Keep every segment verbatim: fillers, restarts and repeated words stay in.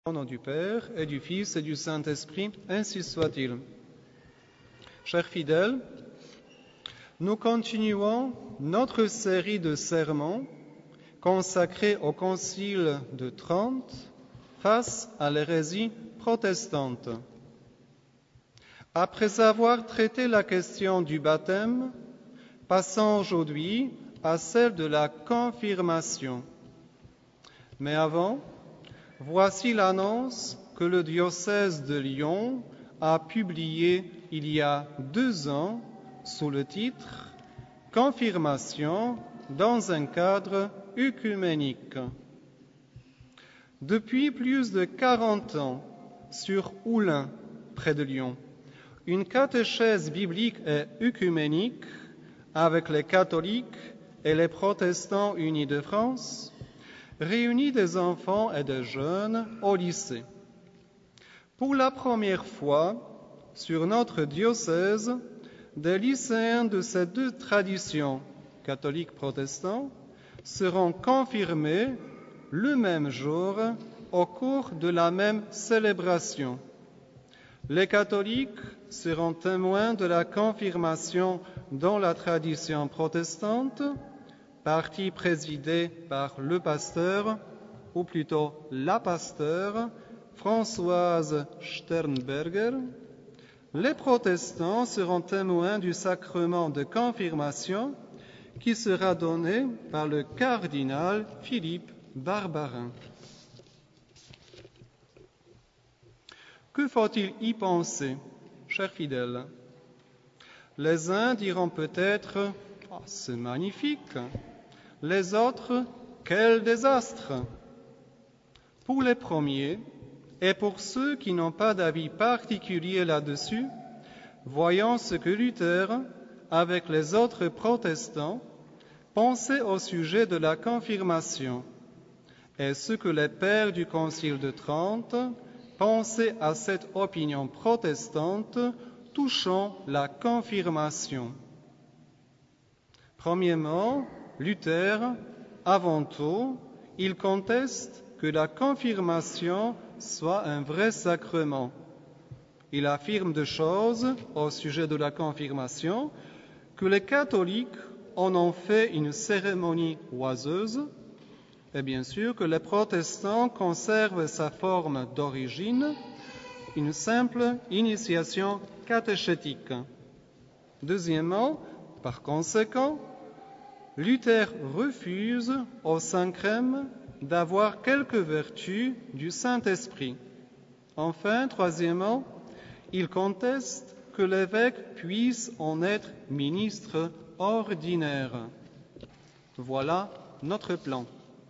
Au nom du Père et du Fils et du Saint-Esprit, ainsi soit-il. Chers fidèles, nous continuons notre série de sermons consacrés au Concile de Trente face à l'hérésie protestante. Après avoir traité la question du baptême, passons aujourd'hui à celle de la confirmation. Mais avant, voici l'annonce que le diocèse de Lyon a publiée il y a deux ans sous le titre « Confirmation dans un cadre œcuménique ». Depuis plus de quarante ans, sur Oulin, près de Lyon, une catéchèse biblique et œcuménique avec les catholiques et les protestants unis de France réunit des enfants et des jeunes au lycée. Pour la première fois, sur notre diocèse, des lycéens de ces deux traditions, catholiques-protestants, seront confirmés le même jour au cours de la même célébration. Les catholiques seront témoins de la confirmation dans la tradition protestante, partie présidée par le pasteur, ou plutôt la pasteur, Françoise Sternberger. Les protestants seront témoins du sacrement de confirmation qui sera donné par le cardinal Philippe Barbarin. Que faut-il y penser, chers fidèles? Les uns diront peut-être oh, « c'est magnifique », les autres « quel désastre ». Pour les premiers, et pour ceux qui n'ont pas d'avis particulier là-dessus, voyons ce que Luther, avec les autres protestants, pensait au sujet de la confirmation, et ce que les pères du Concile de Trente pensaient à cette opinion protestante touchant la confirmation. Premièrement, Luther, avant tout, il conteste que la confirmation soit un vrai sacrement. Il affirme deux choses au sujet de la confirmation, que les catholiques en ont fait une cérémonie oiseuse, et bien sûr que les protestants conservent sa forme d'origine, une simple initiation catéchétique. Deuxièmement, par conséquent, Luther refuse au Saint-Crème d'avoir quelque vertu du Saint-Esprit. Enfin, troisièmement, il conteste que l'évêque puisse en être ministre ordinaire. Voilà notre plan.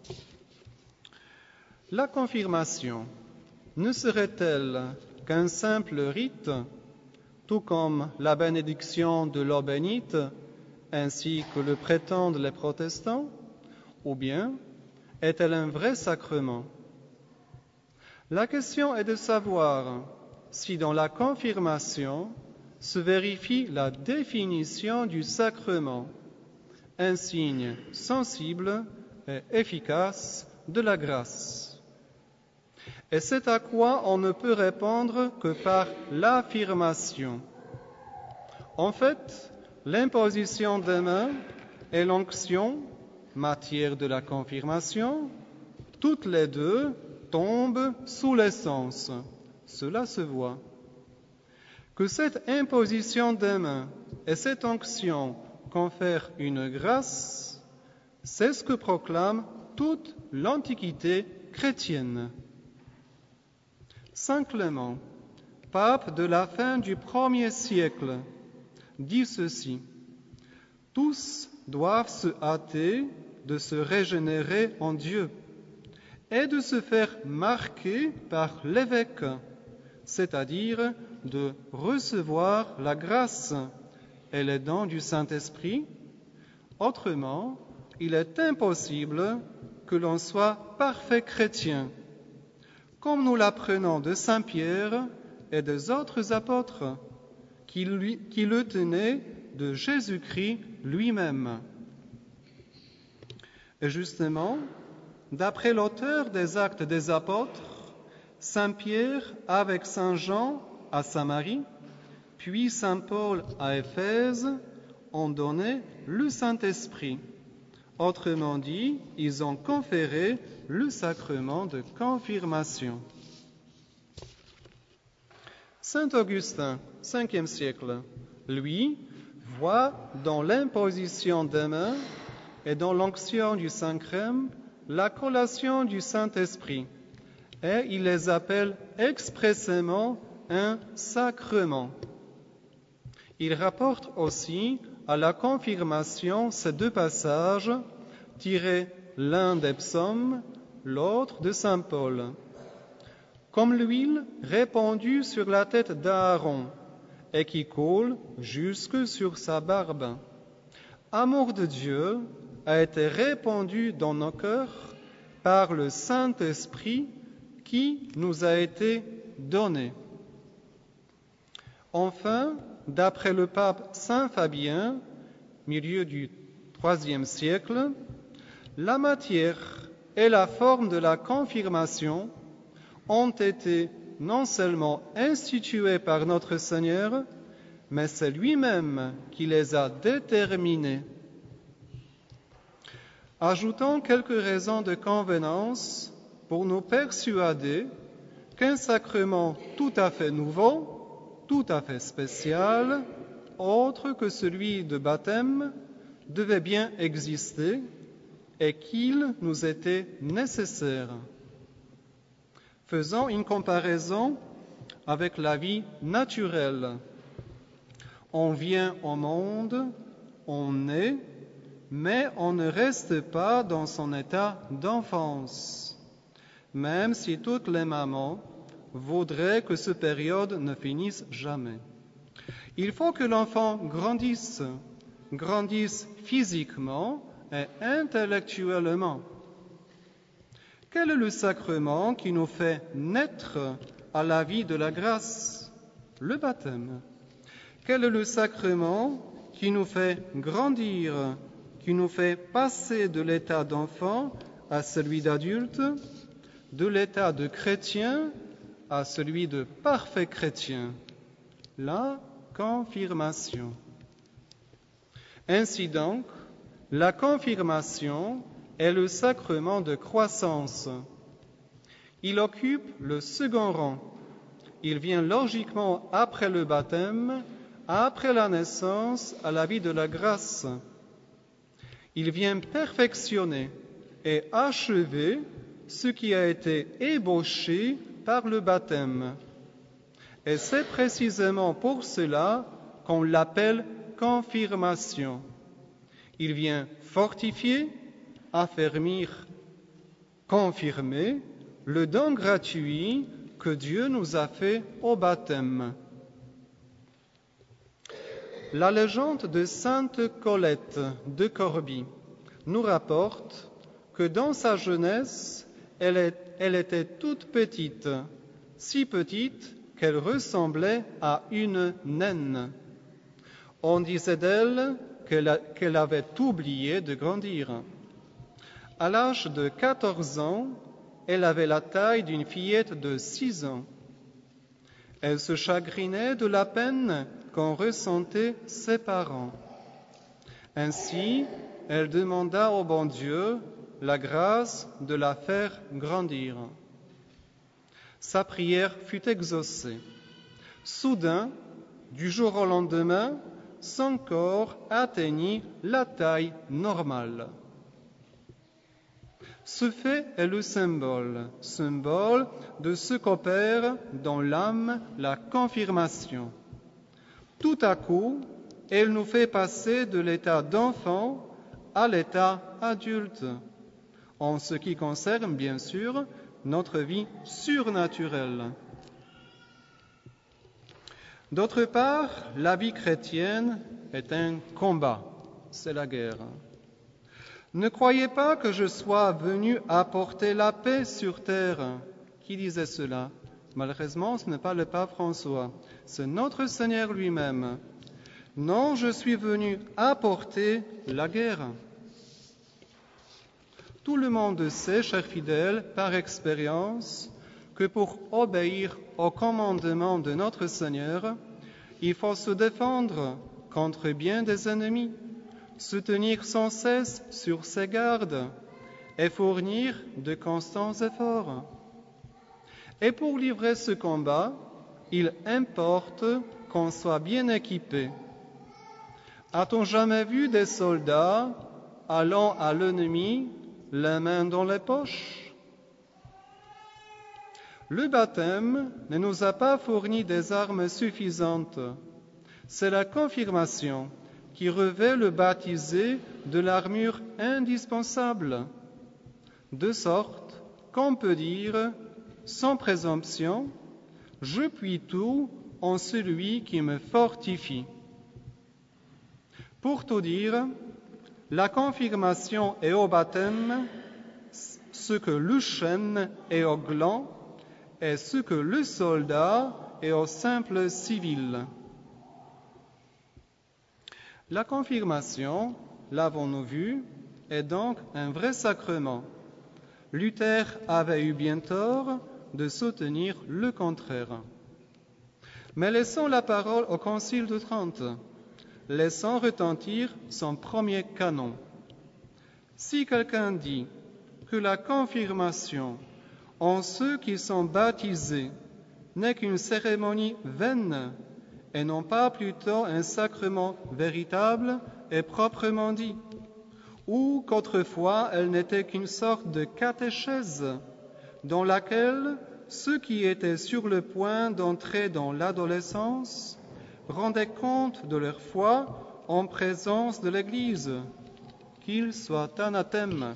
La confirmation ne serait-elle qu'un simple rite, tout comme la bénédiction de l'eau bénite, ainsi que le prétendent les protestants, ou bien est-elle un vrai sacrement? La question est de savoir si dans la confirmation se vérifie la définition du sacrement, un signe sensible et efficace de la grâce. Et c'est à quoi on ne peut répondre que par l'affirmation. En fait, l'imposition des mains et l'onction, matière de la confirmation, toutes les deux tombent sous l'essence. Cela se voit. Que cette imposition des mains et cette onction confèrent une grâce, c'est ce que proclame toute l'Antiquité chrétienne. Saint Clément, pape de la fin du premier siècle, dit ceci: « Tous doivent se hâter de se régénérer en Dieu et de se faire marquer par l'évêque, c'est-à-dire de recevoir la grâce et les dons du Saint-Esprit. Autrement, il est impossible que l'on soit parfait chrétien, comme nous l'apprenons de Saint Pierre et des autres apôtres qui, lui, qui le tenaient de Jésus-Christ lui-même. » Et justement, d'après l'auteur des Actes des Apôtres, Saint Pierre avec Saint Jean à Samarie, puis Saint Paul à Éphèse, ont donné le Saint-Esprit. Autrement dit, ils ont conféré le sacrement de confirmation. Saint Augustin, cinquième siècle, lui, voit dans l'imposition des mains et dans l'onction du Saint-Crème la collation du Saint-Esprit, et il les appelle expressément un sacrement. Il rapporte aussi à la confirmation ces deux passages, tirés l'un des psaumes, l'autre de Saint Paul. Comme l'huile répandue sur la tête d'Aaron et qui coule jusque sur sa barbe. Amour de Dieu a été répandu dans nos cœurs par le Saint-Esprit qui nous a été donné. Enfin, d'après le pape Saint Fabien, milieu du troisième siècle, la matière et la forme de la confirmation ont été non seulement instituées par notre Seigneur, mais c'est lui-même qui les a déterminées. Ajoutons quelques raisons de convenance pour nous persuader qu'un sacrement tout à fait nouveau, tout à fait spécial, autre que celui de baptême, devait bien exister et qu'il nous était nécessaire. Faisons une comparaison avec la vie naturelle. On vient au monde, on naît, mais on ne reste pas dans son état d'enfance, même si toutes les mamans voudraient que cette période ne finisse jamais. Il faut que l'enfant grandisse, grandisse physiquement et intellectuellement. Quel est le sacrement qui nous fait naître à la vie de la grâce? Le baptême. Quel est le sacrement qui nous fait grandir, qui nous fait passer de l'état d'enfant à celui d'adulte, de l'état de chrétien à celui de parfait chrétien? La confirmation. Ainsi donc, la confirmation est le sacrement de croissance. Il occupe le second rang. Il vient logiquement après le baptême, après la naissance à la vie de la grâce. Il vient perfectionner et achever ce qui a été ébauché par le baptême. Et c'est précisément pour cela qu'on l'appelle confirmation. Il vient fortifier, affermir, confirmer le don gratuit que Dieu nous a fait au baptême. La légende de Sainte Colette de Corbie nous rapporte que dans sa jeunesse, elle, est, elle était toute petite, si petite qu'elle ressemblait à une naine. On disait d'elle qu'elle, a, qu'elle avait oublié de grandir. À l'âge de quatorze ans, elle avait la taille d'une fillette de six ans. Elle se chagrinait de la peine qu'en ressentaient ses parents. Ainsi, elle demanda au bon Dieu la grâce de la faire grandir. Sa prière fut exaucée. Soudain, du jour au lendemain, son corps atteignit la taille normale. Ce fait est le symbole, symbole de ce qu'opère dans l'âme la confirmation. Tout à coup, elle nous fait passer de l'état d'enfant à l'état adulte, en ce qui concerne bien sûr notre vie surnaturelle. D'autre part, la vie chrétienne est un combat, c'est la guerre. Ne croyez pas que je sois venu apporter la paix sur terre. Qui disait cela? Malheureusement, ce n'est pas le pape François, c'est notre Seigneur lui-même. Non, je suis venu apporter la guerre. Tout le monde sait, chers fidèles, par expérience, que pour obéir au commandement de notre Seigneur, il faut se défendre contre bien des ennemis, se tenir sans cesse sur ses gardes et fournir de constants efforts. Et pour livrer ce combat, il importe qu'on soit bien équipé. A-t-on jamais vu des soldats allant à l'ennemi les mains dans les poches? Le baptême ne nous a pas fourni des armes suffisantes. C'est la confirmation qui revêt le baptisé de l'armure indispensable, de sorte qu'on peut dire, sans présomption, « Je puis tout en celui qui me fortifie ». Pour tout dire, la confirmation est au baptême ce que le chêne est au gland et ce que le soldat est au simple civil. La confirmation, l'avons-nous vu, est donc un vrai sacrement. Luther avait eu bien tort de soutenir le contraire. Mais laissons la parole au Concile de Trente. Laissons retentir son premier canon. Si quelqu'un dit que la confirmation en ceux qui sont baptisés n'est qu'une cérémonie vaine et non pas plutôt un sacrement véritable et proprement dit, ou qu'autrefois elle n'était qu'une sorte de catéchèse dans laquelle ceux qui étaient sur le point d'entrer dans l'adolescence rendaient compte de leur foi en présence de l'Église, qu'il soit anathème.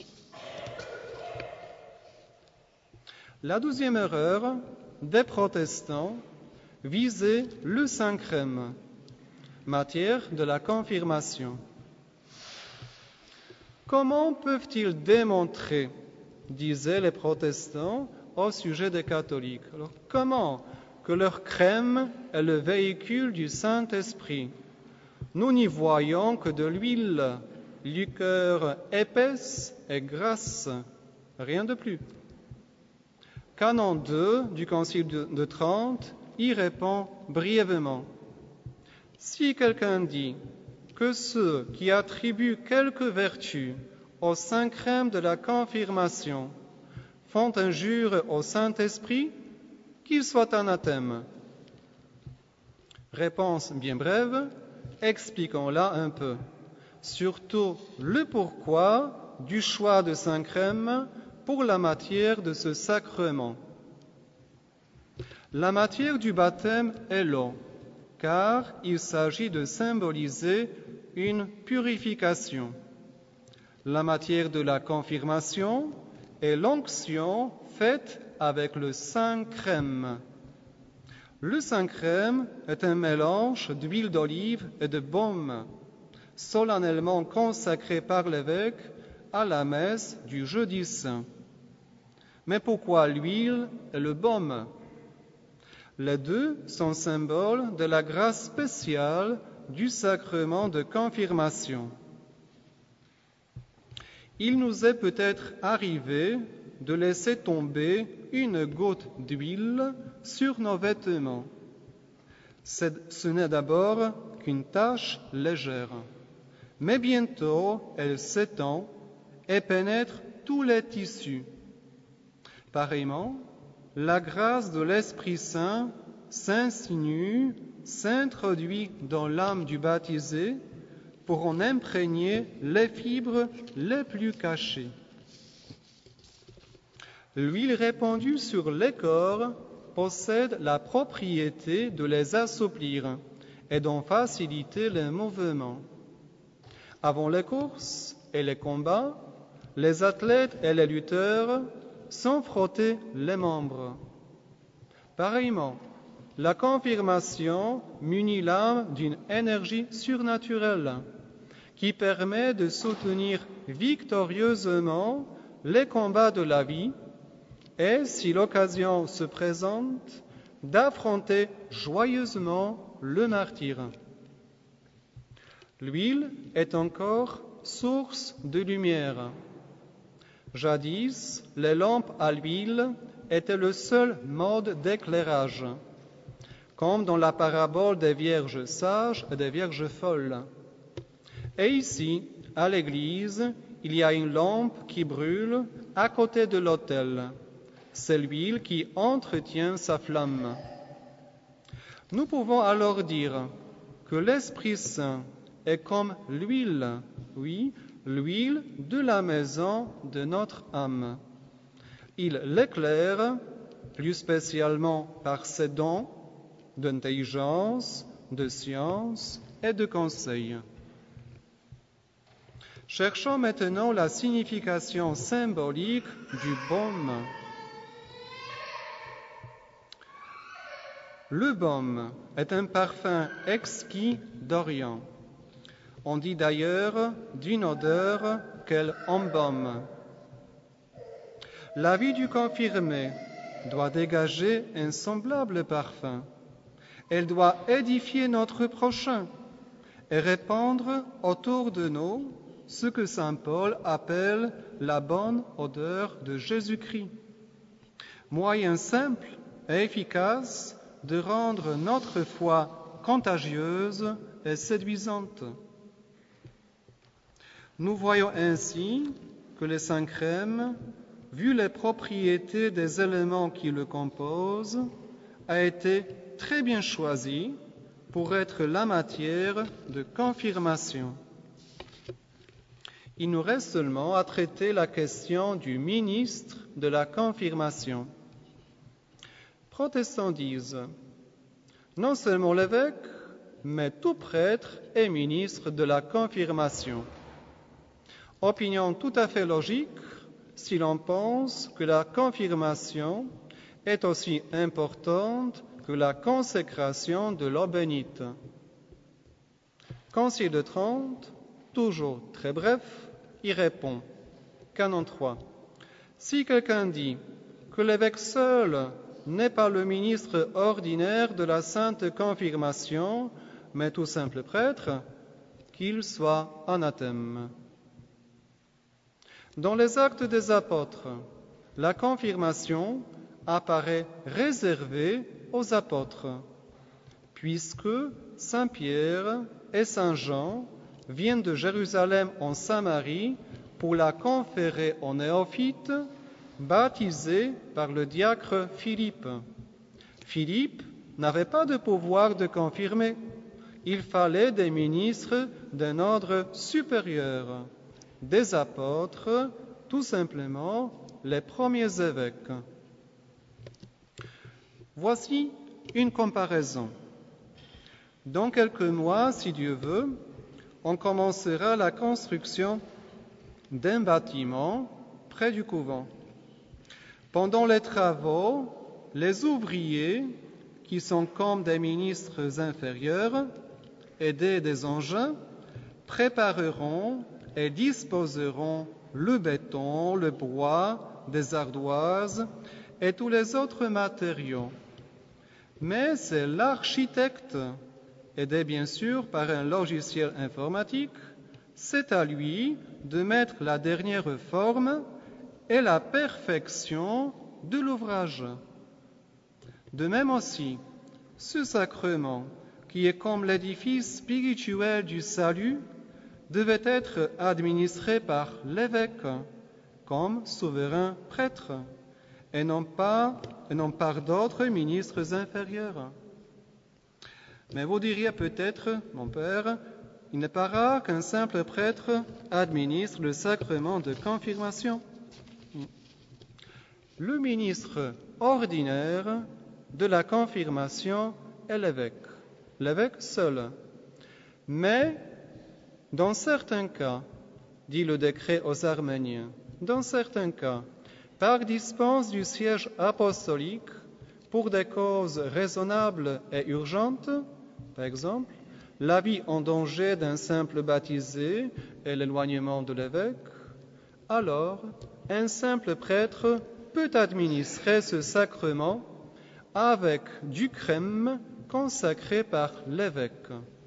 La douzième erreur des protestants visait le Saint-Crème, matière de la confirmation. Comment peuvent-ils démontrer, disaient les protestants, au sujet des catholiques? Alors, comment que leur crème est le véhicule du Saint-Esprit? Nous n'y voyons que de l'huile, liqueur épaisse et grasse, rien de plus. Canon deux du Concile de Trente y répond brièvement. Si quelqu'un dit que ceux qui attribuent quelque vertu au Saint-Crème de la confirmation font injure au Saint-Esprit, qu'il soit anathème. Réponse bien brève, expliquons-la un peu. Surtout le pourquoi du choix de Saint-Crème pour la matière de ce sacrement. La matière du baptême est l'eau, car il s'agit de symboliser une purification. La matière de la confirmation est l'onction faite avec le Saint-Crème. Le Saint-Crème est un mélange d'huile d'olive et de baume, solennellement consacré par l'évêque à la messe du jeudi saint. Mais pourquoi l'huile et le baume? Les deux sont symboles de la grâce spéciale du sacrement de confirmation. Il nous est peut-être arrivé de laisser tomber une goutte d'huile sur nos vêtements. Ce n'est d'abord qu'une tache légère, mais bientôt elle s'étend et pénètre tous les tissus. Pareillement, la grâce de l'Esprit Saint s'insinue, s'introduit dans l'âme du baptisé pour en imprégner les fibres les plus cachées. L'huile répandue sur les corps possède la propriété de les assouplir et d'en faciliter les mouvements. Avant les courses et les combats, les athlètes et les lutteurs sans frotter les membres. Pareillement, la confirmation munit l'âme d'une énergie surnaturelle qui permet de soutenir victorieusement les combats de la vie et, si l'occasion se présente, d'affronter joyeusement le martyre. L'huile est encore source de lumière. Jadis, les lampes à l'huile était le seul mode d'éclairage, comme dans la parabole des vierges sages et des vierges folles. Et ici, à l'église, il y a une lampe qui brûle à côté de l'autel. C'est l'huile qui entretient sa flamme. Nous pouvons alors dire que l'Esprit Saint est comme l'huile, oui, l'huile de la maison de notre âme. Il l'éclaire, plus spécialement par ses dons d'intelligence, de science et de conseil. Cherchons maintenant la signification symbolique du baume. Le baume est un parfum exquis d'Orient. On dit d'ailleurs d'une odeur qu'elle embaume. La vie du confirmé doit dégager un semblable parfum. Elle doit édifier notre prochain et répandre autour de nous ce que saint Paul appelle la bonne odeur de Jésus-Christ. Moyen simple et efficace de rendre notre foi contagieuse et séduisante. Nous voyons ainsi que le saint crème, vu les propriétés des éléments qui le composent, a été très bien choisi pour être la matière de confirmation. Il nous reste seulement à traiter la question du ministre de la confirmation. Protestants disent, non seulement l'évêque, mais tout prêtre est ministre de la confirmation. Opinion tout à fait logique si l'on pense que la confirmation est aussi importante que la consécration de l'eau bénite. Concile de Trente, toujours très bref, y répond. Canon trois. Si quelqu'un dit que l'évêque seul n'est pas le ministre ordinaire de la sainte confirmation, mais tout simple prêtre, qu'il soit anathème. Dans les Actes des Apôtres, la confirmation apparaît réservée aux apôtres, puisque saint Pierre et saint Jean viennent de Jérusalem en Samarie pour la conférer aux néophytes, baptisés par le diacre Philippe. Philippe n'avait pas de pouvoir de confirmer. Il fallait des ministres d'un ordre supérieur, des apôtres, tout simplement les premiers évêques. Voici une comparaison. Dans quelques mois, si Dieu veut, on commencera la construction d'un bâtiment près du couvent. Pendant les travaux, les ouvriers, qui sont comme des ministres inférieurs, aidés des engins, prépareront et disposeront le béton, le bois, des ardoises et tous les autres matériaux. Mais c'est l'architecte, aidé bien sûr par un logiciel informatique, c'est à lui de mettre la dernière forme et la perfection de l'ouvrage. De même aussi, ce sacrement, qui est comme l'édifice spirituel du salut, devait être administré par l'évêque comme souverain prêtre, et non pas et non par d'autres ministres inférieurs. Mais vous diriez peut-être, mon père, il n'est pas rare qu'un simple prêtre administre le sacrement de confirmation. Le ministre ordinaire de la confirmation est l'évêque, l'évêque seul. Mais, dans certains cas, dit le décret aux Arméniens, dans certains cas, par dispense du siège apostolique, pour des causes raisonnables et urgentes, par exemple, la vie en danger d'un simple baptisé et l'éloignement de l'évêque, alors un simple prêtre peut administrer ce sacrement avec du crème consacré par l'évêque.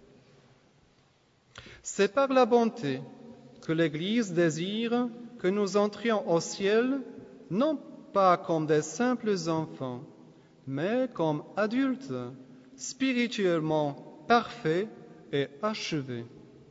C'est par la bonté que l'Église désire que nous entrions au ciel, non pas comme des simples enfants, mais comme adultes, spirituellement parfaits et achevés.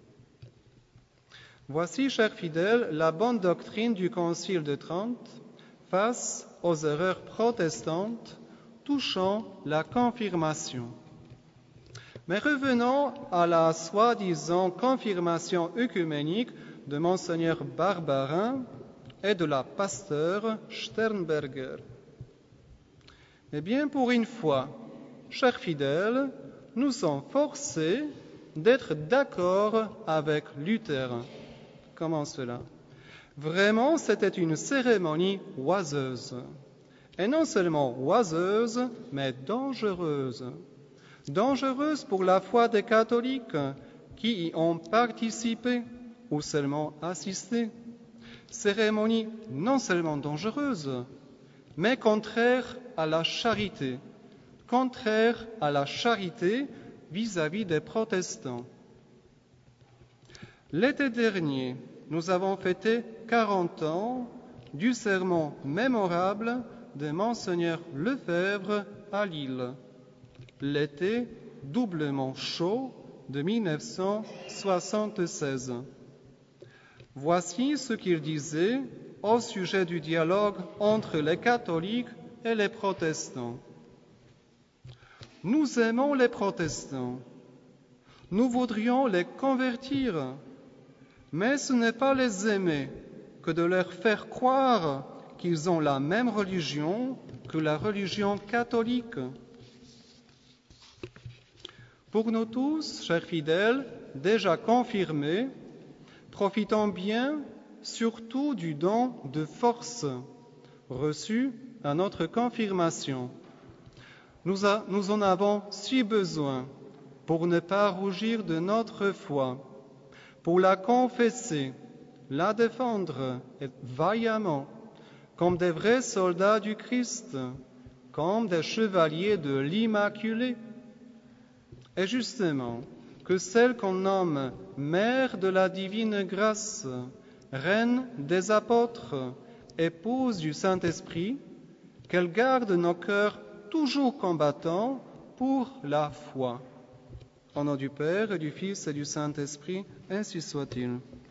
Voici, chers fidèles, la bonne doctrine du Concile de Trente face aux erreurs protestantes touchant la confirmation. Mais revenons à la soi-disant confirmation œcuménique de Monseigneur Barbarin et de la pasteur Sternberger. Eh bien, pour une fois, chers fidèles, nous sommes forcés d'être d'accord avec Luther. Comment cela? Vraiment, c'était une cérémonie oiseuse. Et non seulement oiseuse, mais dangereuse. Dangereuse pour la foi des catholiques qui y ont participé ou seulement assisté. Cérémonie non seulement dangereuse, mais contraire à la charité. Contraire à la charité vis-à-vis des protestants. L'été dernier, nous avons fêté quarante ans du sermon mémorable de Monseigneur Lefebvre à Lille. L'été doublement chaud de mille neuf cent soixante-seize. Voici ce qu'il disait au sujet du dialogue entre les catholiques et les protestants. Nous aimons les protestants. Nous voudrions les convertir. Mais ce n'est pas les aimer que de leur faire croire qu'ils ont la même religion que la religion catholique. Pour nous tous, chers fidèles, déjà confirmés, profitons bien surtout du don de force reçu à notre confirmation. Nous, a, nous en avons si besoin pour ne pas rougir de notre foi, pour la confesser, la défendre et vaillamment, comme des vrais soldats du Christ, comme des chevaliers de l'Immaculée. Et justement, que celle qu'on nomme Mère de la divine grâce, Reine des apôtres, épouse du Saint-Esprit, qu'elle garde nos cœurs toujours combattants pour la foi. Au nom du Père, et du Fils et du Saint-Esprit, ainsi soit-il.